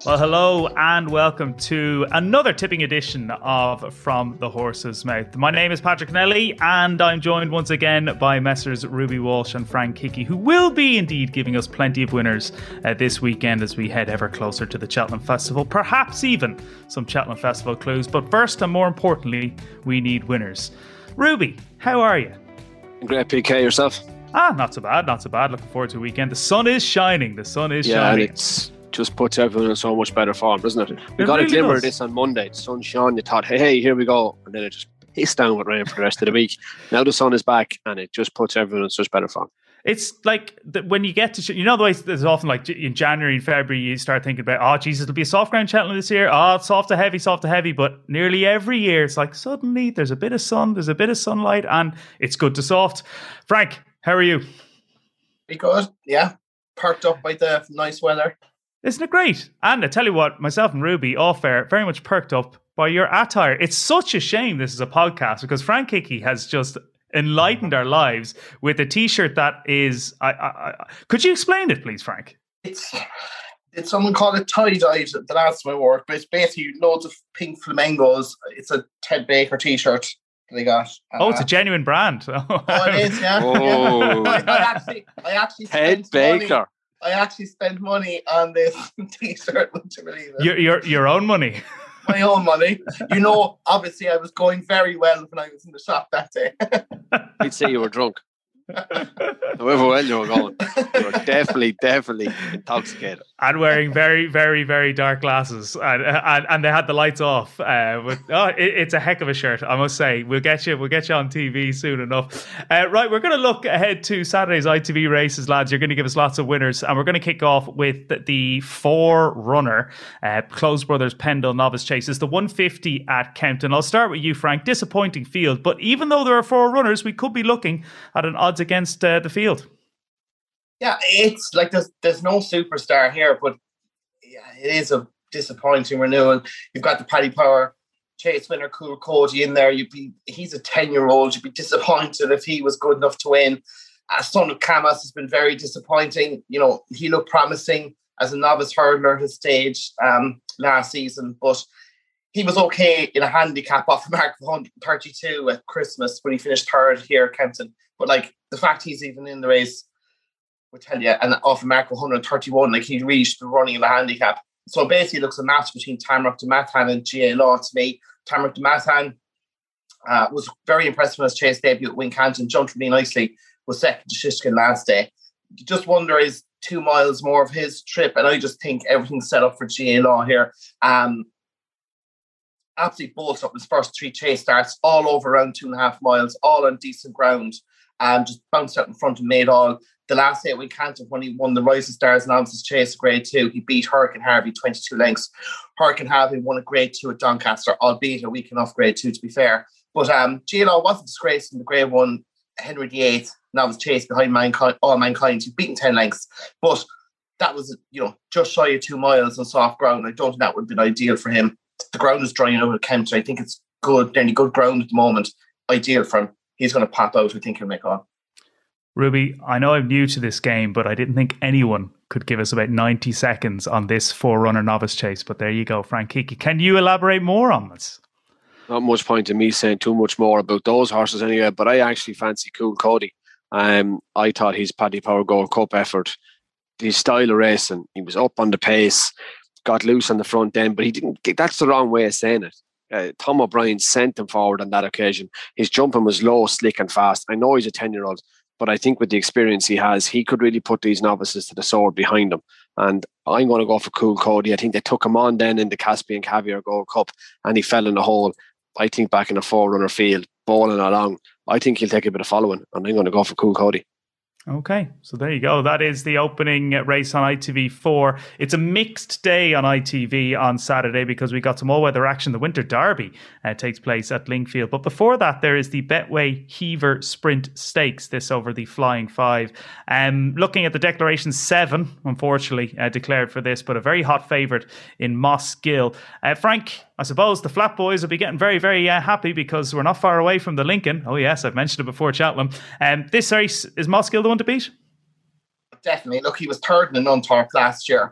Well, hello and welcome to another tipping edition of From the Horse's Mouth. My name is Patrick Nelly and I'm joined once again by Messrs. Ruby Walsh and Frank Hickey, who will be indeed giving us plenty of winners this weekend as we head ever closer to the Cheltenham Festival, perhaps even some Cheltenham Festival clues. But first and more importantly, we need winners. Ruby, how are you? Great, PK, yourself? Not so bad, not so bad. Looking forward to the weekend. The sun is shining, shining. And it's just puts everyone in so much better form, doesn't it? We got really a glimmer of this on Monday. The sun shone, you thought, hey, here we go. And then it just pissed down with rain for the rest of the week. Now the sun is back and it just puts everyone in such better form. It's like when you get to, the way there's often like in January and February, you start thinking about, oh, Jesus, it'll be a soft ground Cheltenham this year. Oh, it's soft to heavy. But nearly every year, it's like suddenly there's a bit of sun, there's a bit of sunlight, and it's good to soft. Frank, how are you? Pretty good, yeah. Perked up by the nice weather. Isn't it great? And I tell you what, myself and Ruby, all fair, very much perked up by your attire. It's such a shame this is a podcast because Frank Hickey has just enlightened our lives with a t-shirt that is... Could you explain it, please, Frank? It's someone called it tie-dyed the last time I wore it, but it's basically loads of pink flamingos. It's a Ted Baker t-shirt that I got. It's a genuine brand. Oh, it is, yeah. Oh. I actually Ted Baker. I actually spent money on this t-shirt, would you believe Your it? own money? My own money. Obviously I was going very well when I was in the shop that day. I'd say you were drunk. However well you were going. You were definitely intoxicated. And wearing very, very, very dark glasses. And they had the lights off. It's a heck of a shirt, I must say. We'll get you on TV soon enough. Right, we're going to look ahead to Saturday's ITV races, lads. You're going to give us lots of winners. And we're going to kick off with the four-runner, Close Brothers Pendle Novice Chase. It's the 150 at Kempton. I'll start with you, Frank. Disappointing field. But even though there are four runners, we could be looking at an odds against the field. Yeah, it's like there's no superstar here, but yeah, it is a disappointing renewal. You've got the Paddy Power Chase winner, Cool Cody, in there. He's a 10-year-old. You'd be disappointed if he was good enough to win. Son of Camas has been very disappointing. He looked promising as a novice hurdler at his stage last season, but he was okay in a handicap off the mark of 132 at Christmas when he finished third here at Kempton. But the fact he's even in the race would tell you, and off a mark of 131, he reached the running in the handicap. So basically it looks a match between Tamrock de Mathan and GA Law to me. Tamrock de Mathan was very impressive in his chase debut at Wincanton, jumped really nicely, was second to Shishkin last day. You just wonder, is 2 miles more of his trip? And I just think everything's set up for GA Law here. Absolutely bolts up his first 3 chase starts, all over around 2.5 miles, all on decent ground. Just bounced out in front and made all. The last day at Wincanton, when he won the Rising Stars Novices Chase Grade 2, he beat Hurricane Harvey 22 lengths. Hurricane Harvey won a Grade 2 at Doncaster, albeit a weak enough Grade 2 to be fair. But GLO wasn't disgraced in the Grade 1 Henry VIII Novice Chase behind All Mankind. He's beaten 10 lengths. But that was, just shy of 2 miles on soft ground. I don't think that would have been ideal for him. The ground is drying out at Kempton. I think it's good, nearly good ground at the moment. Ideal for him. He's going to pop out. I think he'll make on. Ruby, I know I'm new to this game, but I didn't think anyone could give us about 90 seconds on this four-runner novice chase. But there you go, Frank Hickey. Can you elaborate more on this? Not much point in me saying too much more about those horses anyway, but I actually fancy Cool Cody. I thought his Paddy Power Gold Cup effort, his style of racing, he was up on the pace, got loose on the front end, but he didn't. That's the wrong way of saying it. Tom O'Brien sent him forward on that occasion. His jumping was low, slick and fast. I know he's a 10-year-old, but I think with the experience he has, he could really put these novices to the sword behind him. And I'm going to go for Cool Cody. I think they took him on then in the Caspian Caviar Gold Cup and he fell in the hole. I think back in a four-runner field, bowling along, I think he'll take a bit of following, and I'm going to go for Cool Cody. Okay, so there you go. That is the opening race on ITV4. It's a mixed day on ITV on Saturday because we got some all-weather action. The Winter Derby takes place at Lingfield. But before that, there is the Betway Heaver Sprint Stakes, this over the Flying Five. Looking at the Declaration 7, unfortunately, declared for this, but a very hot favourite in Moss Gill. Frank, I suppose the Flat Boys will be getting very, very happy because we're not far away from the Lincoln. Oh yes, I've mentioned it before, Cheltenham. This race, is Moss Gill the one to beat? Definitely. Look, he was third in the Nunthorpe last year.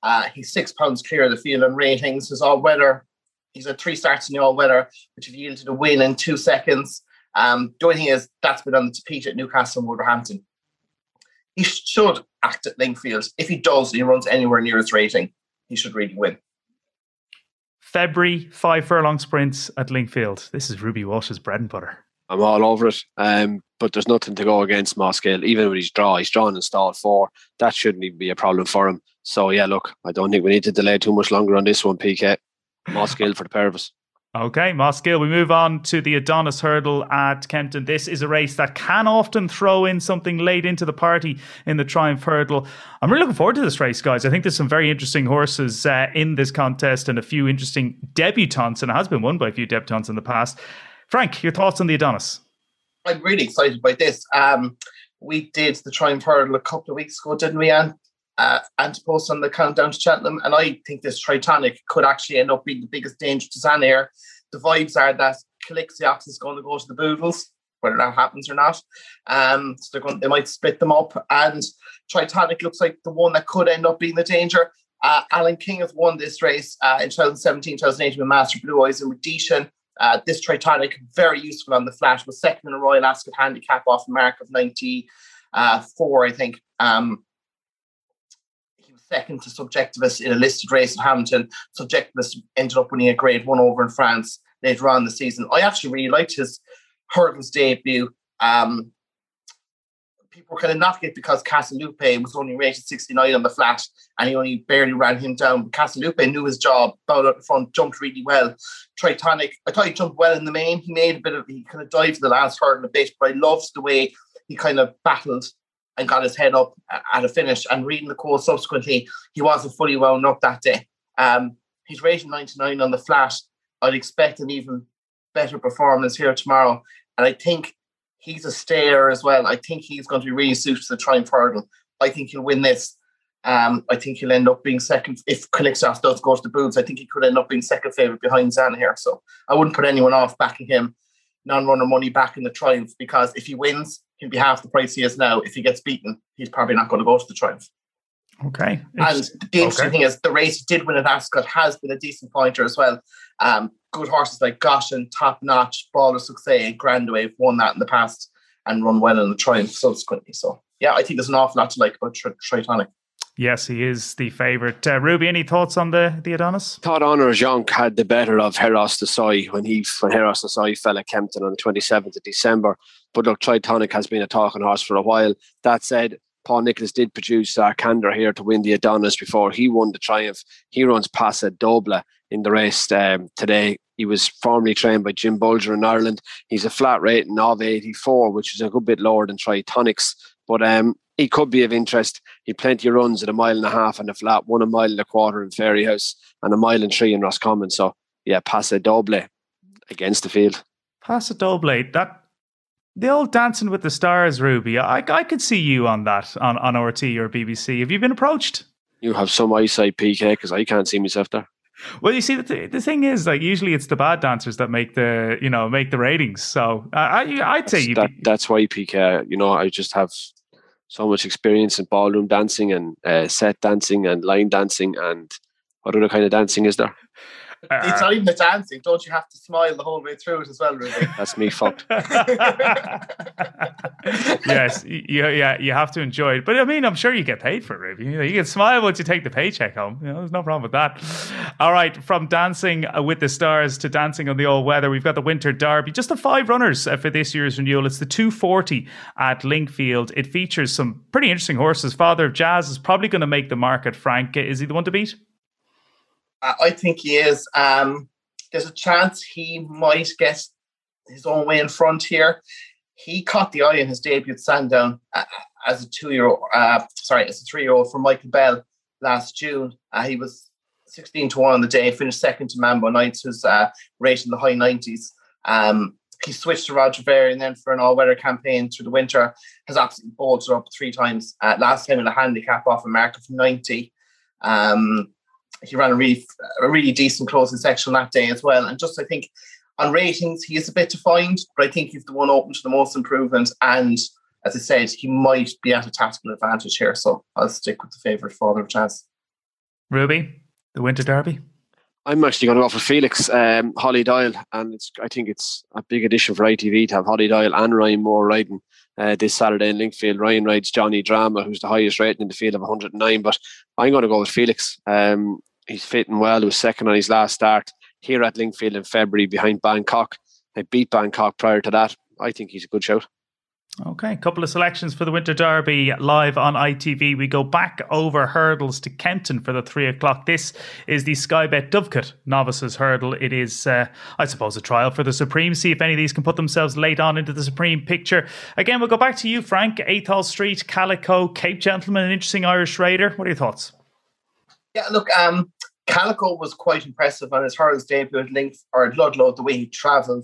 He's £6 clear of the field on ratings. His all-weather, he's had 3 starts in the all-weather, which have yielded a win in 2 seconds. The only thing is that's been on the tapete at Newcastle and Wolverhampton. He should act at Lingfield. If he does, he runs anywhere near his rating, he should really win. February, 5 furlong sprints at Lingfield. This is Ruby Walsh's bread and butter. I'm all over it. But there's nothing to go against Mosgiel. Even with his draw, he's drawn in stall 4. That shouldn't even be a problem for him. So yeah, look, I don't think we need to delay too much longer on this one, PK. Mosgiel for the pair of us. Okay, Mosgiel. We move on to the Adonis Hurdle at Kempton. This is a race that can often throw in something late into the party in the Triumph Hurdle. I'm really looking forward to this race, guys. I think there's some very interesting horses in this contest and a few interesting debutants, and it has been won by a few debutants in the past. Frank, your thoughts on the Adonis? I'm really excited by this. We did the Triumph Hurdle a couple of weeks ago, didn't we, Anne? And to post on the Countdown to Cheltenham, and I think this Tritonic could actually end up being the biggest danger to Zanair. The vibes are that Calixiox is going to go to the Boodles, whether that happens or not. So they might split them up, and Tritonic looks like the one that could end up being the danger. Alan King has won this race in 2017, 2018 with Master Blue Eyes and Rhodesian. This Tritonic, very useful on the flat, was second in a Royal Ascot handicap off a mark of 94, I think. He was second to Subjectivist in a listed race at Hamilton. Subjectivist ended up winning a Grade 1 over in France later on in the season. I actually really liked his hurdles debut. People were kind of knocking it because Casalupe was only rated 69 on the flat and he only barely ran him down. But Casalupe knew his job, bowled up the front, jumped really well. Tritonic, I thought he jumped well in the main. He kind of dived to the last hurdle a bit, but I loved the way he kind of battled and got his head up at a finish. And reading the quote subsequently, he wasn't fully wound up that day. He's rated 99 on the flat. I'd expect an even better performance here tomorrow. And I think he's a stayer as well. I think he's going to be really suited to the Triumph Hurdle. I think he'll win this. I think he'll end up being second. If Calixtos does go to the boots, I think he could end up being second favourite behind Zana here. So I wouldn't put anyone off backing him non-runner money back in the Triumph, because if he wins, he'll be half the price he is now. If he gets beaten, he's probably not going to go to the Triumph. Okay. And the interesting thing is the race he did win at Ascot has been a decent pointer as well. Good horses like Goshen, Top Notch, Baller Success and Grandway have won that in the past and run well in the Triumph subsequently. So yeah, I think there's an awful lot to like about Tritonic. Yes, he is the favourite. Ruby, any thoughts on the Adonis? Thought Honor Jonk had the better of Heros Desai when Heros Desai fell at Kempton on the 27th of December. But look, Tritonic has been a talking horse for a while. That said, Paul Nicholas did produce Candor here to win the Adonis before he won the Triumph. He runs Passa Doble in the race today. He was formerly trained by Jim Bulger in Ireland. He's a flat rating of 84, which is a good bit lower than Tritonic's. But he could be of interest. He had plenty of runs at 1.5 miles on the flat, 1.25 miles in Fairyhouse, and 1.3 miles in Roscommon. So, yeah, Passa Doble against the field. Passa Doble, the old Dancing with the Stars, Ruby. I could see you on that, on RT or BBC. Have you been approached? You have some eyesight, PK, because I can't see myself there. Well, you see, the thing is, like, usually it's the bad dancers that make the ratings. So I'd say that's why, PK. I just have so much experience in ballroom dancing and set dancing and line dancing, and what other kind of dancing is there? It's not even the dancing. Don't you have to smile the whole way through it as well, Ruby? That's me fucked. Yes, you have to enjoy it. But I mean, I'm sure you get paid for it, Ruby. You can smile once you take the paycheck home. There's no problem with that. All right, from Dancing with the Stars to Dancing on the All Weather, we've got the Winter Derby. Just the 5 runners for this year's renewal. It's the 240 at Lingfield. It features some pretty interesting horses. Father of Jazz is probably going to make the market. Frank, is he the one to beat? I think he is. There's a chance he might get his own way in front here. He caught the eye in his debut at Sandown as a 3-year-old from Michael Bell last June. He was 16-1 on the day, finished second to Mambo Knights, who's rated in the high 90s. He switched to Roger Varian then for an all-weather campaign through the winter, has absolutely balled it up 3 times. Last time in a handicap off a mark of 90. He ran a really decent closing section that day as well. And just, I think, on ratings, he is a bit to find, but I think he's the one open to the most improvement. And as I said, he might be at a tactical advantage here. So I'll stick with the favourite, Father of Jazz. Ruby, the Winter Derby? I'm actually going to go for Felix, Holly Doyle, and I think it's a big addition for ITV to have Holly Doyle and Ryan Moore riding this Saturday in Linkfield. Ryan rides Johnny Drama, who's the highest rating in the field of 109, but I'm going to go with Felix. He's fitting well. He was second on his last start here at Linkfield in February behind Bangkok. They beat Bangkok prior to that. I think he's a good shout. Okay, a couple of selections for the Winter Derby live on ITV. We go back over hurdles to Kempton for the 3 o'clock. This is the Sky Bet Dovecote Novices Hurdle. It is, I suppose, a trial for the Supreme. See if any of these can put themselves late on into the Supreme picture. Again, we'll go back to you, Frank. Athol Street, Calico, Cape Gentleman, an interesting Irish raider. What are your thoughts? Yeah, look, Calico was quite impressive on his hurdles debut at Ludlow, the way he travelled.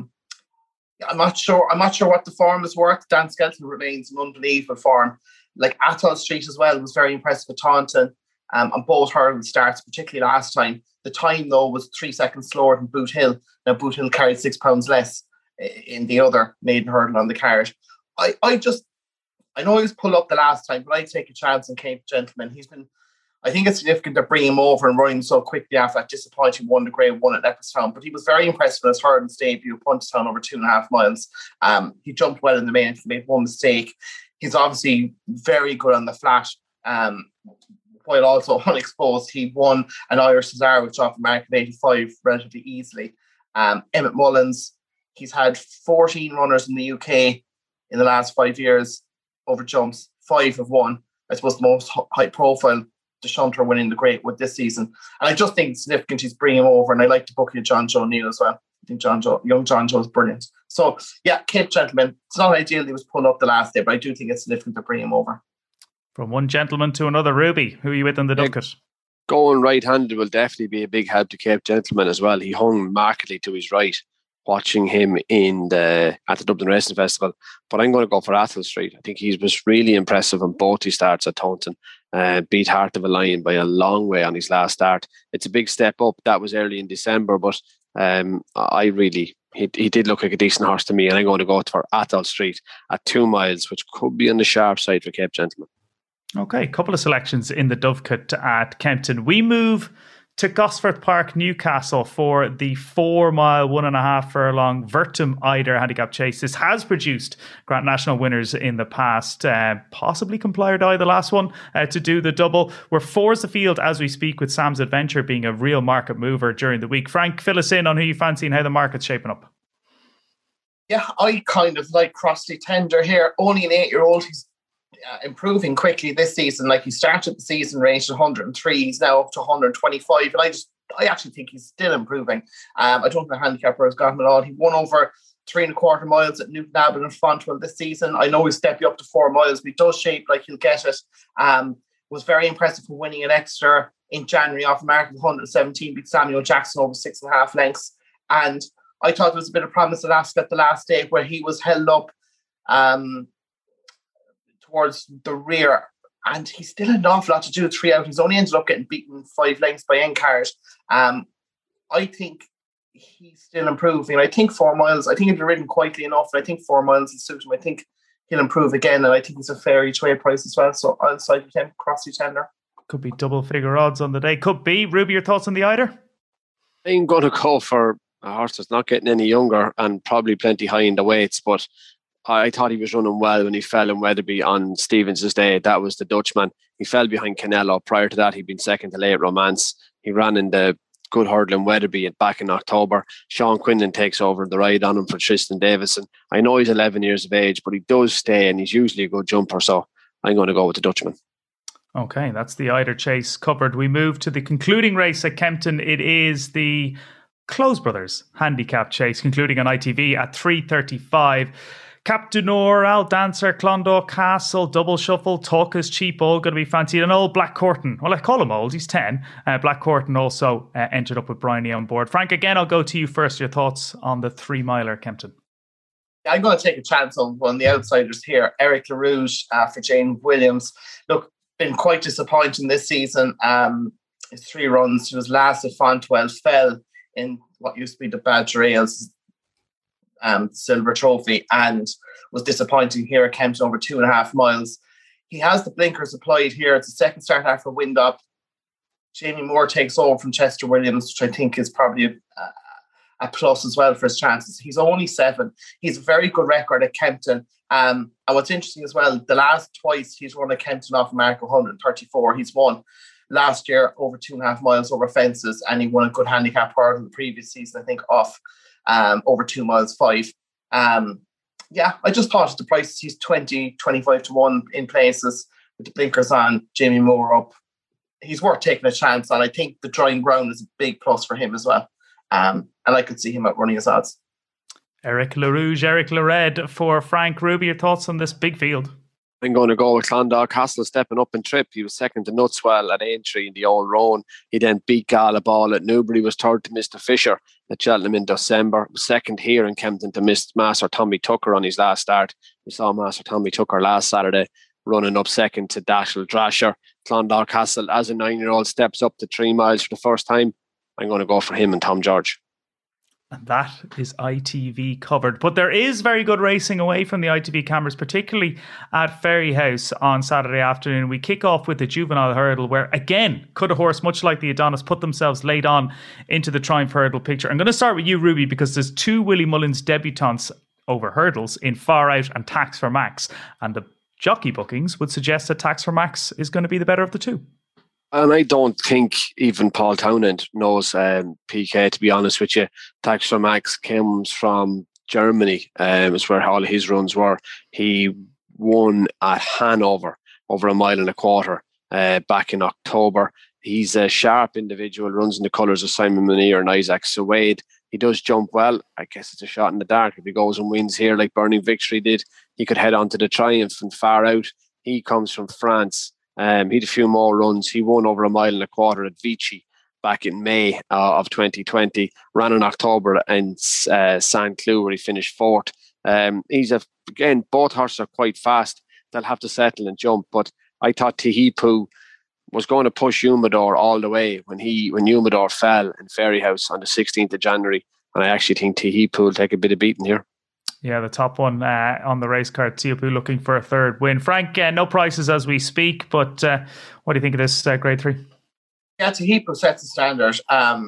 I'm not sure what the form is worth. Dan Skelton remains in unbelievable form. Like Athol Street as well was very impressive at Taunton on both hurdle starts, particularly last time. The time though was 3 seconds slower than Boot Hill. Now Boot Hill carried 6 pounds less in the other maiden hurdle on the card. I know he was pulled up the last time, but I take a chance on Cape Gentleman. I think it's significant to bring him over and run him so quickly after that disappointing one to grade 1 at Leopardstown. But he was very impressive in his hurdles debut, Punchestown over 2.5 miles. He jumped well in the main. He made one mistake. He's obviously very good on the flat, while also unexposed. He won an Irish Cesar, which off a mark of 85 relatively easily. Emmett Mullins, he's had 14 runners in the UK in the last 5 years over jumps. 5 have won. I suppose the most high profile the Shunter winning the Great with this season. And I just think it's significant he's bringing him over, and I like to book you John Joe Neal as well. I think young John Joe is brilliant. So, yeah, Cape Gentleman. It's not ideal he was pulled up the last day, but I do think it's significant to bring him over. From one gentleman to another, Ruby, who are you with in the Dovecote? Going right-handed will definitely be a big help to Cape Gentleman as well. He hung markedly to his right, watching him at the Dublin Racing Festival. But I'm going to go for Athol Street. I think he was really impressive on both his starts at Taunton. Beat Heart of a Lion by a long way on his last start. It's a big step up. That was early in December, but he did look like a decent horse to me, and I'm going to go for Athol Street at 2 miles, which could be on the sharp side for Cape Gentleman. Okay, a couple of selections in the Dovecote at Kempton. We move to Gosforth Park, Newcastle for the 4 mile, 1.5 furlong Vertum Eider handicap chase. This has produced Grand National winners in the past, possibly Comply or Die, the last one to do the double. We're 4's the field as we speak, with Sam's Adventure being a real market mover during the week. Frank, fill us in on who you fancy and how the market's shaping up. Yeah, I kind of like Crossley Tender here. Only an 8-year-old. He's improving quickly this season. Like, he started the season ranked 103, he's now up to 125, and I actually think he's still improving. I don't think the handicapper has got him at all. He won over 3.25 miles at Newton Abbott and Fontwell this season. I know he'll step you up to 4 miles, but he does shape like he'll get it. Was very impressive for winning an extra in January off a mark of 117, beat Samuel Jackson over 6.5 lengths. And I thought there was a bit of promise at Ascot the last day, where he was held up towards the rear, and he's still an awful lot to do 3 out. He's only ended up getting beaten 5 lengths by Encarge. I think he's still improving. I think 4 miles, I think he'll be ridden quietly enough, and I think 4 miles will suit him. I think he'll improve again, and I think he's a fair each way price as well. So I'll side with him, Crossley Tender. Could be double figure odds on the day. Could be. Ruby, your thoughts on the Eider? I'm going to go for a horse that's not getting any younger and probably plenty high in the weights, but I thought he was running well when he fell in Wetherby on Stevens' day. That was the Dutchman. He fell behind Canelo. Prior to that, he'd been second to Late Romance. He ran in the good hurdle in Wetherby back in October. Sean Quinlan takes over the ride on him for Tristan Davison. I know he's 11 years of age, but he does stay, and he's usually a good jumper, so I'm going to go with the Dutchman. Okay, that's the Eider chase covered. We move to the concluding race at Kempton. It is the Close Brothers handicap chase, concluding on ITV at 3:35. Cap du Nord, Al Dancer, Clondalk Castle, Double Shuffle, Talk is Cheap, all going to be fancied. And old Black Courtin, well, I call him old, he's 10. Black Courtin also entered up with Bryony on board. Frank, again, I'll go to you first. Your thoughts on the 3 miler Kempton? I'm going to take a chance on one of the outsiders here, Eric LaRouge for Jane Williams. Look, been quite disappointing this season. His 3 runs, he was last at Fontwell, fell in what used to be the Badger Ales Silver Trophy, and was disappointing here at Kempton over 2.5 miles. He has the blinkers applied here. It's the second start after wind up. Jamie Moore takes over from Chester Williams, which I think is probably a plus as well for his chances. He's only 7. He's a very good record at Kempton. And what's interesting as well, the last twice he's run at Kempton off a mark of 134. He's won last year over 2.5 miles over fences, and he won a good handicap hurdle the previous season, I think, off over 2 miles 5. Yeah, I just thought at the prices, he's 20, 25 to 1 in places with the blinkers on, Jamie Moore up. He's worth taking a chance on. I think the drying ground is a big plus for him as well. And I could see him out running his odds. Eric LaRouge, Eric Lared for Frank Ruby. Your thoughts on this big field? I'm going to go with Clondalk Castle stepping up in trip. He was second to Nutswell at Aintree in the Old Roan. He then beat Gallaball at Newbury, was third to Mr. Fisher at Cheltenham in December. Was second here in Kempton to Master Tommy Tucker on his last start. We saw Master Tommy Tucker last Saturday running up second to Dashel Drasher. Clondalk Castle, as a 9-year-old, steps up to 3 miles for the first time. I'm going to go for him and Tom George. And that is ITV covered. But there is very good racing away from the ITV cameras, particularly at Ferryhouse on Saturday afternoon. We kick off with the juvenile hurdle where, again, could a horse, much like the Adonis, put themselves late on into the Triumph hurdle picture. I'm going to start with you, Ruby, because there's 2 Willie Mullins debutants over hurdles in Far Out and Tax for Max. And the jockey bookings would suggest that Tax for Max is going to be the better of the 2. And I don't think even Paul Townend knows PK, to be honest with you. Tax for Max comes from Germany. It's where all his runs were. He won at Hanover over 1.25 miles back in October. He's a sharp individual, runs in the colours of Simon Munir and Isaac Suwaid. He does jump well. I guess it's a shot in the dark. If he goes and wins here like Burning Victory did, he could head on to the Triumph and Far Out. He comes from France. He had a few more runs. He won over 1.25 miles at Vichy back in May of 2020. Ran in October in Saint Cloud where he finished 4th. Again, both horses are quite fast. They'll have to settle and jump. But I thought Tehipu was going to push Humidor all the way when Humidor fell in Ferryhouse on the 16th of January. And I actually think Tehipu will take a bit of beating here. Yeah, the top one on the race card, Tehipu looking for a 3rd win. Frank, no prices as we speak, but what do you think of this grade 3? Yeah, Tehipu sets the standard. I'd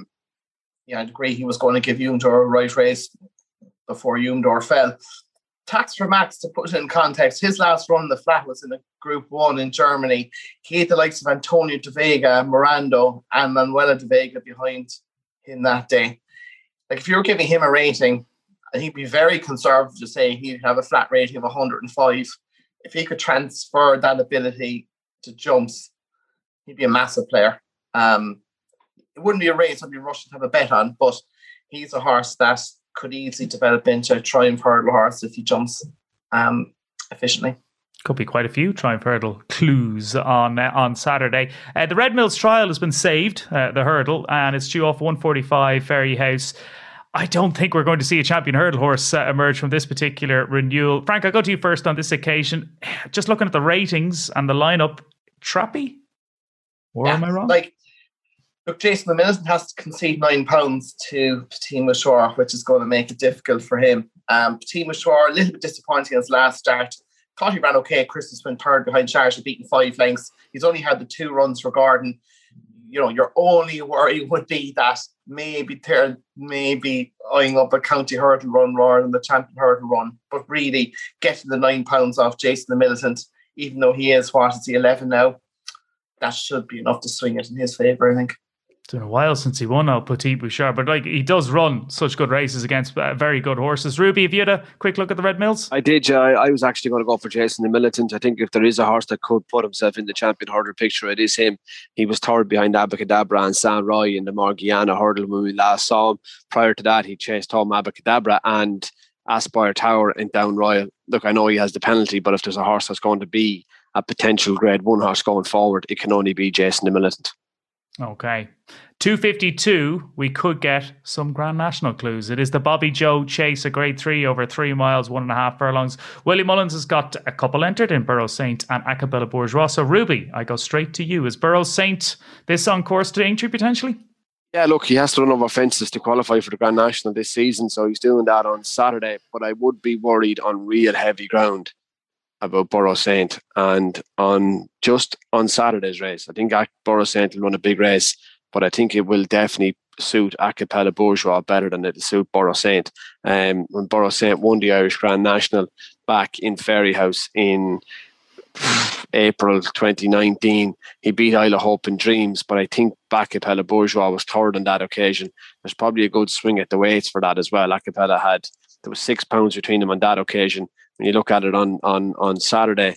agree he was going to give Humidor a right race before Humidor fell. Tax for Max, to put it in context, his last run in the flat was in a Group 1 in Germany. He had the likes of Antonio de Vega, Morando, and Manuela de Vega behind him that day. Like, if you were giving him a rating, he'd be very conservative to say he'd have a flat rating of 105. If he could transfer that ability to jumps, he'd be a massive player. It wouldn't be a race I'd be rushing to have a bet on, but he's a horse that could easily develop into a Triumph hurdle horse if he jumps efficiently. Could be quite a few Triumph hurdle clues on Saturday. The Red Mills trial has been saved, the hurdle, and it's due off 145 Ferryhouse. I don't think we're going to see a champion hurdle horse emerge from this particular renewal. Frank, I'll go to you first on this occasion. Just looking at the ratings and the lineup, Trappy? Or am I wrong? Look, Jason Militant has to concede £9 to Petit Mouchoir, which is going to make it difficult for him. Petit Mouchoir, a little bit disappointing in his last start. Thought he ran okay. Christmas went 3rd behind Charge, beaten 5 lengths. He's only had the 2 runs for Gordon. Your only worry would be that maybe they're eyeing up a county hurdle run rather than the champion hurdle run. But really, getting the £9 off Jason the Militant, even though he is, 11 now, that should be enough to swing it in his favour, I think. It's been a while since he won out Petit Bouchard, but he does run such good races against very good horses. Ruby, have you had a quick look at the Red Mills? I did, I was actually going to go for Jason the Militant. I think if there is a horse that could put himself in the champion hurdle picture, it is him. He was 3rd behind Abacadabra and San Roy in the Morgiana hurdle when we last saw him. Prior to that, he chased home Abacadabra and Aspire Tower in Down Royal. Look, I know he has the penalty, but if there's a horse that's going to be a potential grade 1 horse going forward, it can only be Jason the Militant. Okay. 252, we could get some Grand National clues. It is the Bobby Joe Chase, a grade 3 over 3 miles, 1.5 furlongs. Willie Mullins has got a couple entered in Burrows Saint and Acapella Bourgeois. So, Ruby, I go straight to you. Is Burrows Saint this on course to Aintree potentially? Yeah, look, he has to run over fences to qualify for the Grand National this season, so he's doing that on Saturday. But I would be worried on real heavy ground. about Borough Saint, and on Saturday's race, I think Borough Saint will run a big race, but I think it will definitely suit Acapella Bourgeois better than it'll suit Borough Saint. When Borough Saint won the Irish Grand National back in Ferryhouse in April 2019, he beat Isla Hope and Dreams, but I think Acapella Bourgeois was third on that occasion. There's probably a good swing at the weights for that as well. Acapella there was 6 pounds between them on that occasion. When you look at it on Saturday,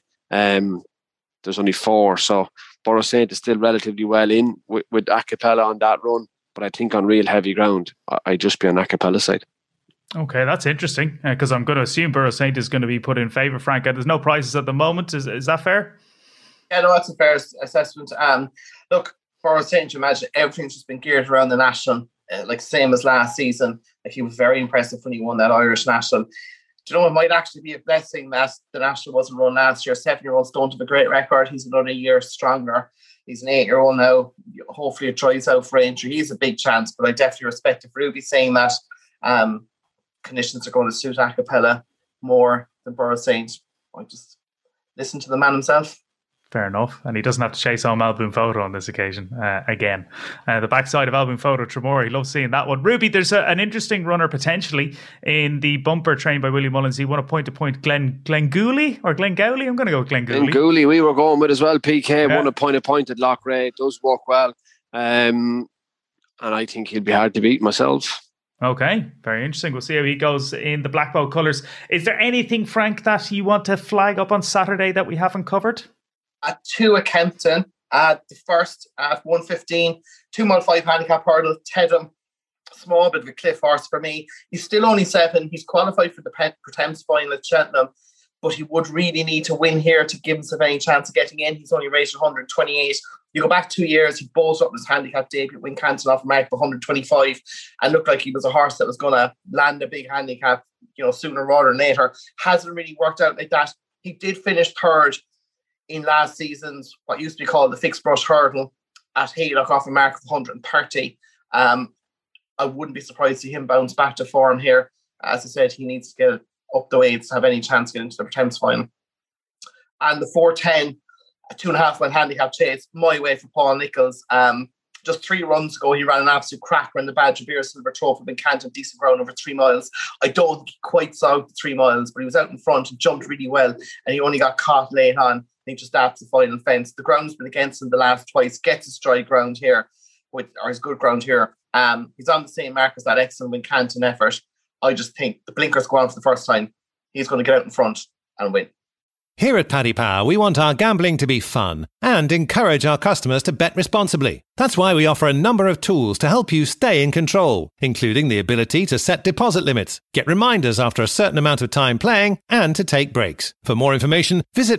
there's only 4. So Borough Saint is still relatively well in with Acapella on that run. But I think on real heavy ground, I'd just be on Acapella's side. Okay, that's interesting, because I'm going to assume Borough Saint is going to be put in favour, Frank. There's no prices at the moment. Is that fair? Yeah, no, that's a fair assessment. Look, Borough Saint, you imagine everything's just been geared around the national, like same as last season. Like, he was very impressive when he won that Irish national. Do you know, it might actually be a blessing that the national wasn't run last year. 7-year-olds don't have a great record. He's another year stronger. He's an 8-year-old now. Hopefully it tries out for Aintree. He's a big chance, but I definitely respect if Ruby saying that conditions are going to suit Acapella more than Borough Saint. I just listen to the man himself. Fair enough. And he doesn't have to chase home Album Photo on this occasion again. The backside of Album Photo, Tramore, he loves seeing that one. Ruby, there's an interesting runner potentially in the bumper trained by Willie Mullins. He won a point-to-point Glengowley or Glengowley? I'm going to go with Glengowley. Glengowley, we were going with as well. PK won a point-to-point at Loughrea. It does work well. And I think he'll be hard to beat myself. Okay, very interesting. We'll see how he goes in the Black Bow colours. Is there anything, Frank, that you want to flag up on Saturday that we haven't covered? At 2 at Kempton, the first at 1:15, 2 mile 5 handicap hurdle, Tedham, small bit of a cliff horse for me. He's still only 7. He's qualified for the Thames final at Cheltenham, but he would really need to win here to give himself any chance of getting in. He's only rated 128. You go back 2 years, he balls up his handicap debut, win Canton off a mark of 125, and looked like he was a horse that was going to land a big handicap, sooner rather than later. Hasn't really worked out like that. He did finish 3rd in last season's what used to be called the fixed brush hurdle at Haydock off a mark of 130. I wouldn't be surprised to see him bounce back to form here. As I said, he needs to get up the weights to have any chance to get into the Thames final. And the 4:10, a 2.5 mile handicap chase, my way for Paul Nichols. Just 3 runs ago, he ran an absolute cracker in the Badger Beer Silver Trophy in Canton, decent ground over 3 miles. I don't think he quite saw the 3 miles, but he was out in front and jumped really well, and he only got caught late on. He just adds the final fence. The ground's been against him the last twice, gets his dry ground here, or his good ground here. He's on the same mark as that excellent Win Canton effort. I just think the blinkers go on for the first time. He's going to get out in front and win. Here at Paddy Power, we want our gambling to be fun and encourage our customers to bet responsibly. That's why we offer a number of tools to help you stay in control, including the ability to set deposit limits, get reminders after a certain amount of time playing, and to take breaks. For more information, visit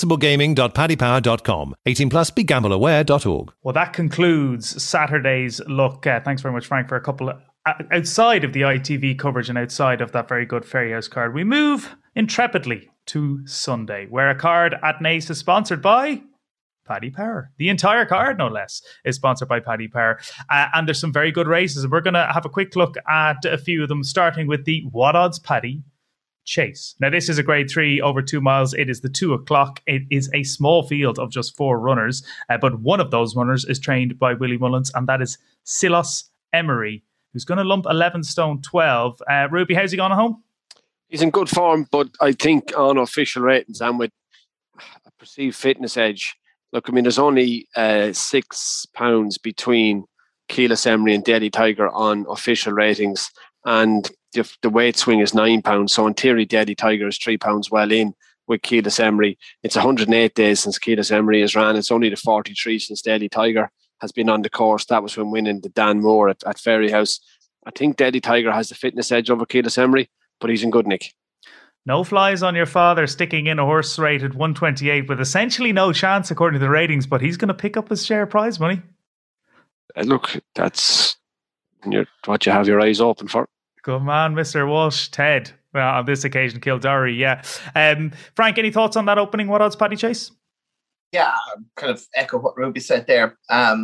responsiblegaming.paddypower.com. 18 plus, begambleaware.org. Well, that concludes Saturday's look. Thanks very much, Frank, for a couple of outside of the ITV coverage and outside of that very good Ferryhouse card. We move intrepidly to Sunday, where a card at Naas is sponsored by Paddy Power. The entire card, no less, is sponsored by Paddy Power. And there's some very good races. And we're going to have a quick look at a few of them, starting with the What Odds Paddy Chase. Now, this is a grade 3 over 2 miles. It is the 2 o'clock. It is a small field of just 4 runners. But one of those runners is trained by Willie Mullins, and that is Silas Emery, who's going to lump 11 stone 12. Ruby, how's he going home? He's in good form, but I think on official ratings and with a perceived fitness edge, look, I mean, there's only £6 between Keelis Emery and Deadly Tiger on official ratings, and the weight swing is £9. So in theory, Deadly Tiger is £3 well in with Keelis Emery. It's 108 days since Keelis Emery has ran. It's only the 43 since Deadly Tiger has been on the course. That was when winning the Dan Moore at Ferryhouse. I think Deadly Tiger has the fitness edge over Keelis Emery, but he's in good nick. No flies on your father sticking in a horse rated 128 with essentially no chance according to the ratings, but he's going to pick up his share of prize money. Look, that's what you have your eyes open for. Good man, Mr. Walsh. Ted, well, on this occasion, Kildare, yeah. Frank, any thoughts on that opening What Odds Paddy Chase? Yeah, kind of echo what Ruby said there.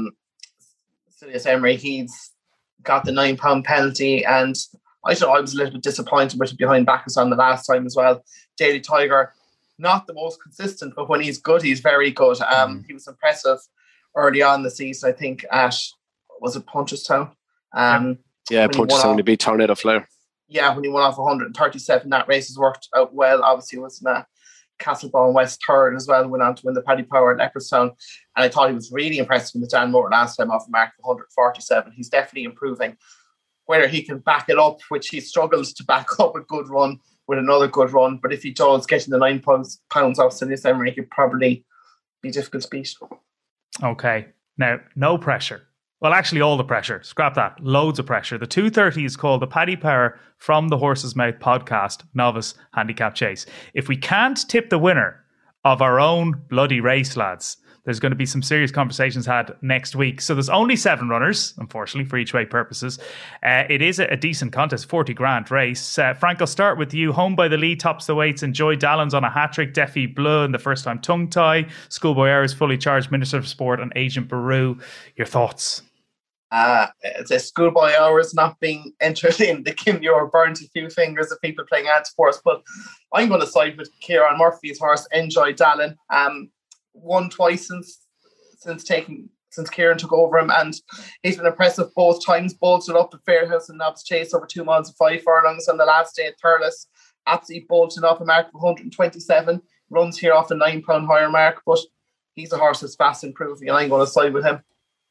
Silas Emery, he's got the £9 penalty, and I was a little bit disappointed with it behind Bacchus on the last time as well. Daily Tiger, not the most consistent, but when he's good, he's very good. He was impressive early on in the season, I think, at, was it Punchestown? Punchestown to beat Tornado Flare. Yeah, when he won off 137, that race has worked out well. Obviously, it was in Castlebawn West third as well, went on to win the Paddy Power at Leopardstown. And I thought he was really impressive in the Dan Moore last time off a mark of 147. He's definitely improving. Whether he can back it up, which he struggles to back up a good run with another good run, but if he does, getting the 9 pounds off Silius Emery could probably be difficult to beat. Okay, now no pressure. Well, actually, all the pressure. Scrap that. Loads of pressure. The 2:30 is called the Paddy Power From the Horse's Mouth podcast, Novice Handicap Chase. If we can't tip the winner of our own bloody race, lads, there's going to be some serious conversations had next week. So there's only 7 runners, unfortunately, for each way purposes. It is a decent contest, 40 grand race. Frank, I'll start with you. Home by the Lead tops the weights. Enjoy Dallins on a hat-trick. Defi Bleu in the first time tongue tie. Schoolboy Hours fully charged. Minister of Sport and Agent Baru. Your thoughts? It's a Schoolboy Hours not being entered in. The Kim Muir burnt a few fingers of people playing anti-force, but I'm going to side with Kieran Murphy's horse, Enjoy Dallin. Won twice since Kieran took over him, and he's been impressive both times. Bolted up at Fairhouse and Knobs Chase over 2 miles and 5 furlongs on the last day at Thurles. Absolutely bolted off a mark of 127. Runs here off the £9 higher mark, but he's a horse that's fast improving, and I'm going to side with him.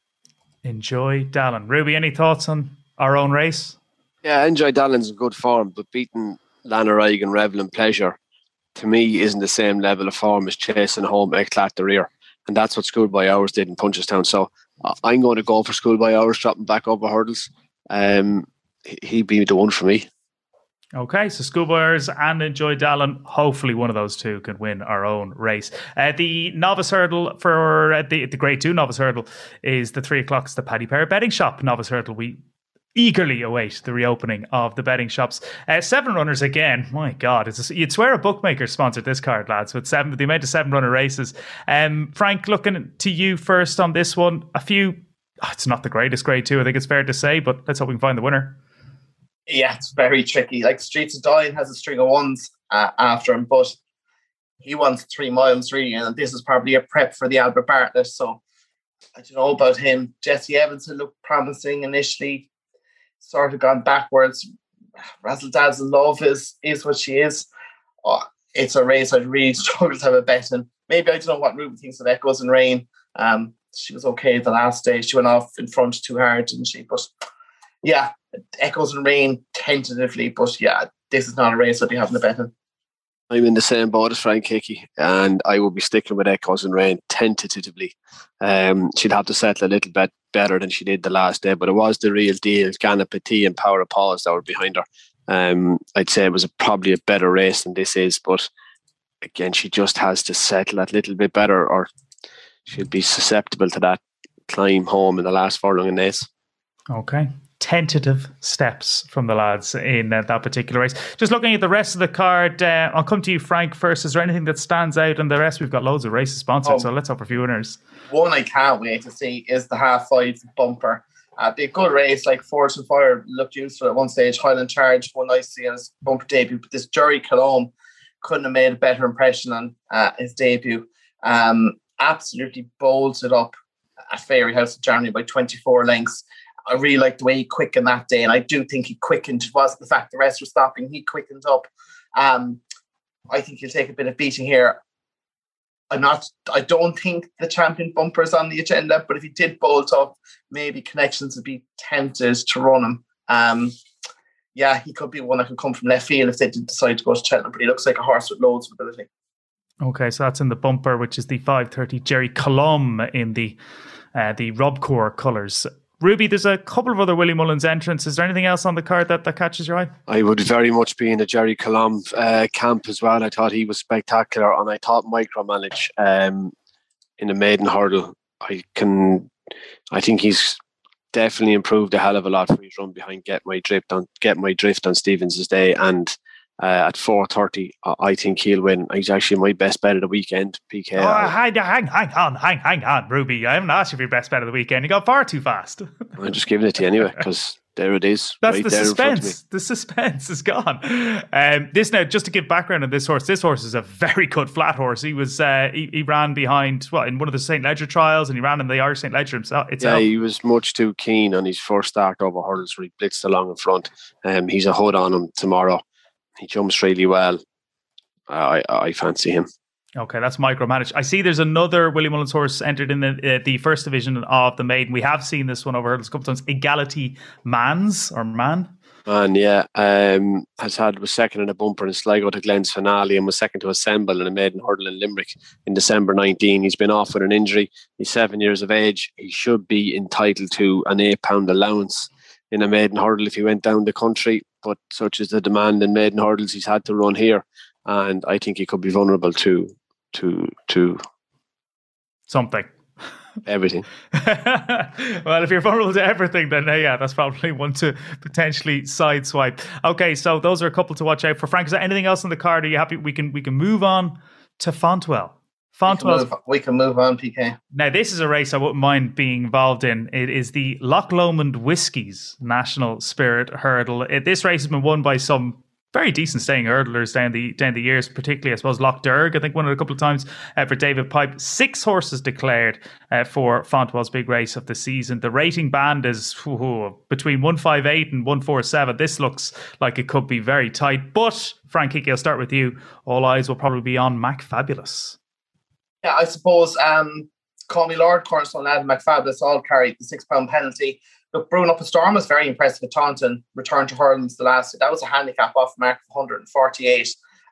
Enjoy Dallin. Ruby, any thoughts on our own race? Yeah, Enjoy Dallin's in good form, but beating Lanarige and Revel and Pleasure, to me, isn't the same level of form as chasing home Eclat the rear. And that's what Schoolboy Hours did in Punchestown. So I'm going to go for Schoolboy Hours dropping back over hurdles. He'd be the one for me. Okay, so Schoolboy Hours and Enjoy Dallin. Hopefully one of those two can win our own race. The novice hurdle for the Grade 2 novice hurdle is the 3 o'clock. It's the Paddy Power betting shop novice hurdle. We eagerly await the reopening of the betting shops. 7 runners again. My God, you'd swear a bookmaker sponsored this card, lads, with the amount of 7 runner races. Frank, looking to you first on this one. It's not the greatest Grade 2, I think it's fair to say, but let's hope we can find the winner. Yeah, it's very tricky. Like Streets of Dying has a string of ones after him, but he wants 3 miles really, and this is probably a prep for the Albert Bartlett. So I don't know about him. Jesse Evanson looked promising initially, sort of gone backwards. Razzle Dazzle Love is what she is. It's a race I'd really struggle to have a bet in. Maybe I don't know what Ruben thinks of Echoes and Rain. She was okay the last day. She went off in front too hard, didn't she? But yeah, Echoes and Rain tentatively, but yeah, this is not a race I'd be having a bet in. I'm in the same boat as Frank Hickey, and I will be sticking with Echoes and Rain tentatively. She'd have to settle a little bit better than she did the last day, but it was the real deal. Ghana Petit and Power of Pause that were behind her. I'd say it was probably a better race than this is, but again, she just has to settle that little bit better, or she'll be susceptible to that climb home in the last furlong in this. Okay. Tentative steps from the lads in that particular race. Just looking at the rest of the card, I'll come to you, Frank, first. Is there anything that stands out? And the rest, we've got loads of races sponsored, so let's hope for a few winners. One I can't wait to see is the half-5 bumper. Be a good race, like Force and Fire looked useful at one stage. Highland Charge won nicely on his bumper debut, but this Jerry Colombe couldn't have made a better impression on his debut. Absolutely bolted up at Fairyhouse in January by 24 lengths. I really liked the way he quickened that day, and I do think he quickened. It wasn't the fact the rest were stopping; he quickened up. I think he'll take a bit of beating here. I don't think the champion bumper is on the agenda, but if he did bolt up, maybe Connections would be tempted to run him. Yeah, he could be one that could come from left field if they did decide to go to Cheltenham, but he looks like a horse with loads of ability. Okay, so that's in the bumper, which is the 5:30 Jerry Colombe in the Robcore colours. Ruby, there's a couple of other Willie Mullins entrants. Is there anything else on the card that catches your eye? I would very much be in the Jerry Colombe camp as well. I thought he was spectacular, and I thought Micromanage in the maiden hurdle. I think he's definitely improved a hell of a lot for his run behind Get My Drift on Stevens' day, and at 4:30, I think he'll win. He's actually my best bet of the weekend, PK. Hang on, Ruby. I haven't asked you for your best bet of the weekend. You got far too fast. I'm just giving it to you anyway, because There it is. That's right the there in front of me. suspense. The suspense is gone. This now, just to give background on this horse is a very good flat horse. He was he ran behind in one of the St. Ledger trials, and he ran in the Irish St. Ledger himself. Yeah, he was much too keen on his first start over hurdles where he blitzed along in front. He's a hood on him tomorrow. He jumps really well. I fancy him. Okay, that's micromanaged. I see there's another Willie Mullins horse entered in the first division of the maiden. We have seen this one over hurdles a couple times. Egality Man. And yeah, was second in a bumper in Sligo to Glenn's finale and was second to Assemble in a maiden hurdle in Limerick in December 19. He's been off with an injury. He's 7 years of age. He should be entitled to an £8 allowance in a maiden hurdle if he went down the country. But such is the demand in maiden hurdles, he's had to run here. And I think he could be vulnerable to something. Everything. Well, if you're vulnerable to everything, then yeah, that's probably one to potentially sideswipe. Okay, so those are a couple to watch out for. Frank, is there anything else on the card? Are you happy? We can move on to Fontwell. We can move on, PK. Now, this is a race I wouldn't mind being involved in. It is the Loch Lomond Whiskies National Spirit Hurdle. This race has been won by some very decent staying hurdlers down the years, particularly, I suppose, Loch Derg, I think, won it a couple of times for David Pipe. 6 horses declared for Fontwell's big race of the season. The rating band is between 158 and 147. This looks like it could be very tight. But, Frank Hickey, I'll start with you. All eyes will probably be on McFabulous. Yeah, I suppose Call Me Lord, Cornerstone Lad, and McFabulous all carried the £6 penalty. Look, Brewing Up a Storm was very impressive at Taunton. Returned to hurdles that was a handicap off mark of 148.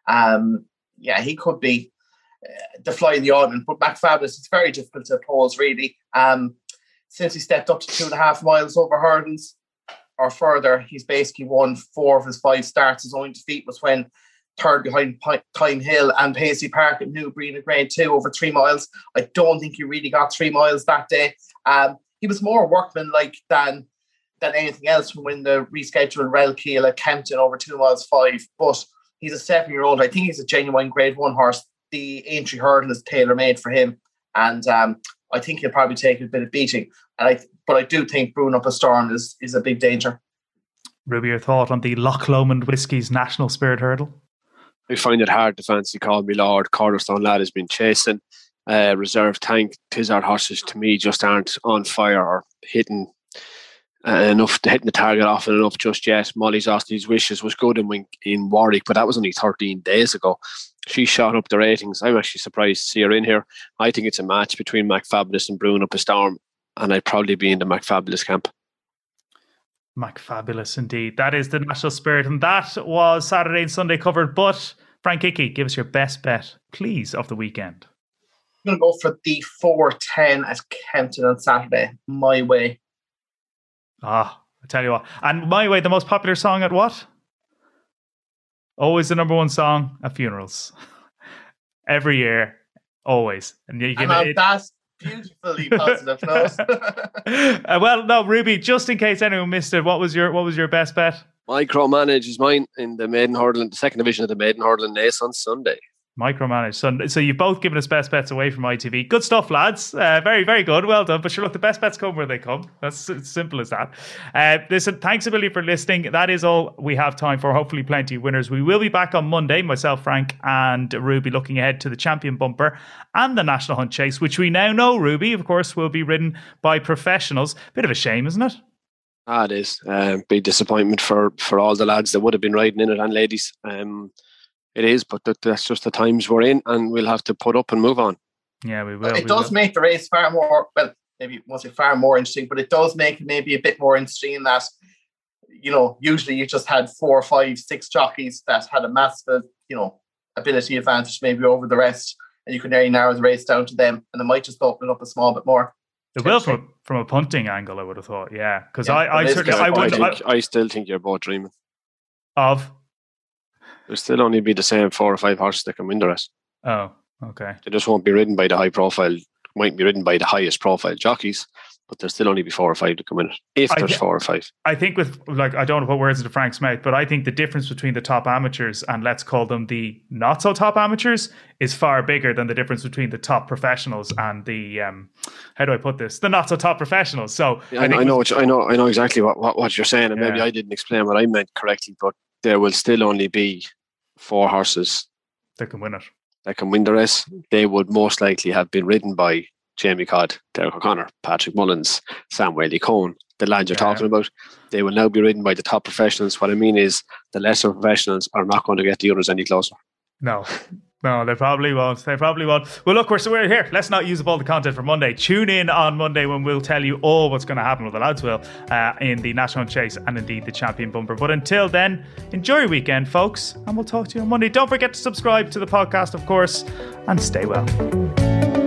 Yeah, he could be the fly in the ointment, but McFabulous, it's very difficult to oppose, really. Since he stepped up to 2.5 miles over hurdles or further, he's basically won 4 of his 5 starts. His only defeat was when third behind Time Hill and Paisley Park at Newbury in a grade 2 over 3 miles. I don't think he really got 3 miles that day. He was more workmanlike than anything else from when the rescheduled Relkeel at Kempton over 2 miles 5. But he's a 7-year-old. I think he's a genuine grade 1 horse. The Aintree hurdle is tailor-made for him. And I think he'll probably take a bit of beating. But I do think Brewing Up a Storm is a big danger. Ruby, your thought on the Loch Lomond Whiskies National Spirit Hurdle? I find it hard to fancy Call Me Lord. Cornerstone Lad has been chasing. Reserve Tank, Tizard horses to me just aren't on fire or hitting the target often enough just yet. Molly's Austy's Wishes was good in Warwick, but that was only 13 days ago. She shot up the ratings. I'm actually surprised to see her in here. I think it's a match between McFabulous and Brewing Up a Storm, and I'd probably be in the McFabulous camp. McFabulous indeed. That is the National Spirit, and that was Saturday and Sunday covered. But Frank Hickey, give us your best bet, please, of the weekend. I'm going to go for the 4:10 at Kempton on Saturday. My Way. I tell you what. And My Way, the most popular song at what? Always the number one song at funerals. Every year. Always. And you give it. That's beautifully positive note. Well, no, Ruby, just in case anyone missed it, what was your best bet? Micromanage is mine in the maiden hurdle, in the second division of the maiden hurdle in Naas on Sunday. Micromanage. So you've both given us best bets away from ITV. Good stuff, lads. Very, very good. Well done. But sure, look, the best bets come where they come. That's as simple as that. Listen, thanks a million for listening. That is all we have time for. Hopefully plenty of winners. We will be back on Monday, myself, Frank and Ruby, looking ahead to the Champion Bumper and the National Hunt Chase, which we now know, Ruby, of course, will be ridden by professionals. Bit of a shame, isn't it? It is. Big disappointment for all the lads that would have been riding in it, and ladies. It is, but that's just the times we're in, and we'll have to put up and move on. Yeah, we will. It does make the race far more, well, maybe won't say far more interesting, but it does make it maybe a bit more interesting in that, usually you just had 4, 5, 6 jockeys that had a massive, ability advantage maybe over the rest, and you can nearly narrow the race down to them, and it might just open it up a small bit more. It will from a punting angle, I would have thought, yeah. Because I still think you're both dreaming. Of? There'll still only be the same 4 or 5 horses that can win the rest. Oh, okay. They just won't be ridden by the high profile, might be ridden by the highest profile jockeys, but there'll still only be 4 or 5 to come in it, if there's 4 or 5. I think with, like, I don't want to put words into Frank's mouth, but I think the difference between the top amateurs and let's call them the not so top amateurs is far bigger than the difference between the top professionals and the how do I put this? The not so top professionals. So I know exactly what you're saying, and maybe I didn't explain what I meant correctly, but there will still only be 4 horses that can win it. That can win the race. They would most likely have been ridden by Jamie Codd, Derek O'Connor, Patrick Mullins, Sam Whaley-Cohn, the lads you're talking about. They will now be ridden by the top professionals. What I mean is the lesser professionals are not going to get the others any closer. No, they probably won't. Well, look, we're here. Let's not use up all the content for Monday. Tune in on Monday when we'll tell you all what's going to happen with the lads will in the National Chase and indeed the Champion Bumper. But until then, enjoy your weekend, folks, and we'll talk to you on Monday. Don't forget to subscribe to the podcast, of course, and stay well.